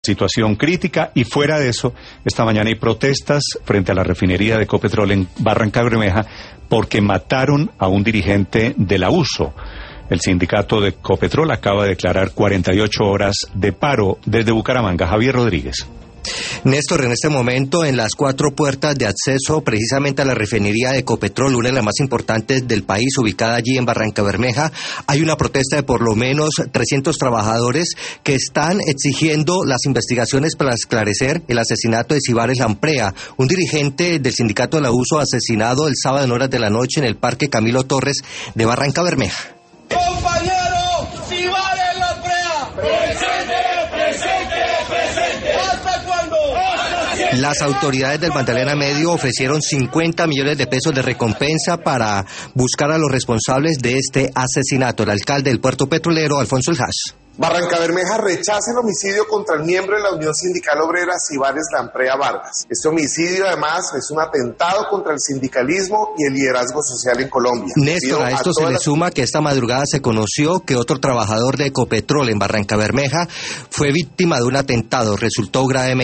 situación crítica, y fuera de eso, esta mañana hay protestas frente a la refinería de Ecopetrol en Barrancabermeja porque mataron a un dirigente del abuso. El sindicato de Ecopetrol acaba de declarar 48 horas de paro desde Bucaramanga. Javier Rodríguez. Néstor, en este momento en las 4 puertas de acceso precisamente a la refinería de Ecopetrol, una de las más importantes del país, ubicada allí en Barrancabermeja, hay una protesta de por lo menos 300 trabajadores que están exigiendo las investigaciones para esclarecer el asesinato de Cibares Lamprea, un dirigente del sindicato del abuso asesinado el sábado en horas de la noche en el Parque Camilo Torres de Barrancabermeja. ¡Compañero Cibares Lamprea! ¡Presente, presente, presente! ¿Hasta cuándo? Las autoridades del Magdalena Medio ofrecieron 50 millones de pesos de recompensa para buscar a los responsables de este asesinato. El alcalde del puerto petrolero, Alfonso El Hash. Barrancabermeja rechaza el homicidio contra el miembro de la Unión Sindical Obrera Cibares Lamprea Vargas. Este homicidio además es un atentado contra el sindicalismo y el liderazgo social en Colombia. Néstor, a esto se le suma que esta madrugada se conoció que otro trabajador de Ecopetrol en Barrancabermeja fue víctima de un atentado, resultó gravemente